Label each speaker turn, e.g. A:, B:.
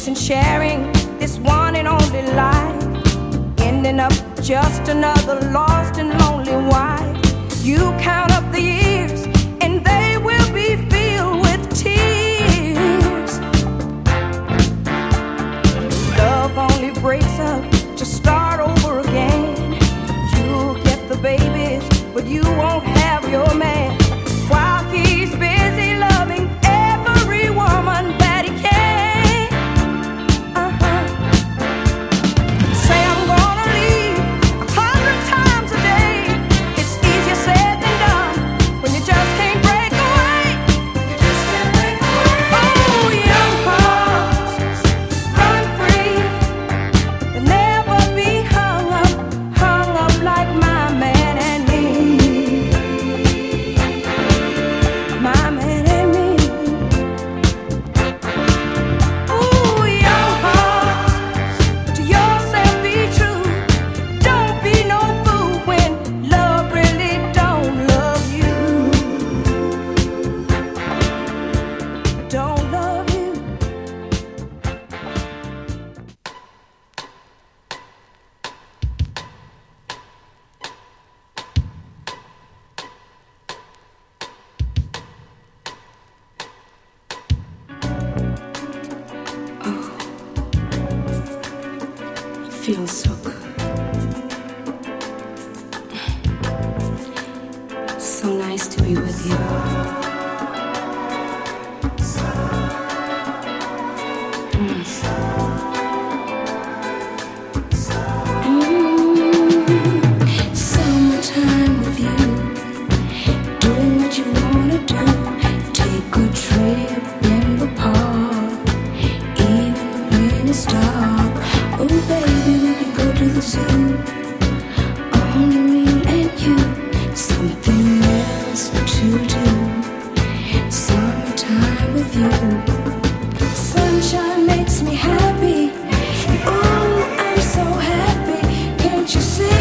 A: and sharing this one and only life, ending up just another lost and lonely wife. You count up the years and they will be filled with tears. Love only breaks up to start over again. You'll get the babies, but you won't have your man, while he's busy loving every woman that he can. Say I'm gonna leave 100 times a day. It's easier said than done when you just can't break away. Oh, young hearts, run free and never be hung up like my man and me. My man and me. Ooh, young hearts, to yourself be true. Don't be no fool when love really don't love you. Don't love you. Feels so good. So nice to be with you. Summertime with you, doing what you wanna do. Take a trip in the park, even when it's dark. Oh baby, we can go to the zoo, only me and you. Something else to do. Summertime with you. Sunshine makes me happy. Oh, I'm so happy. Can't you see?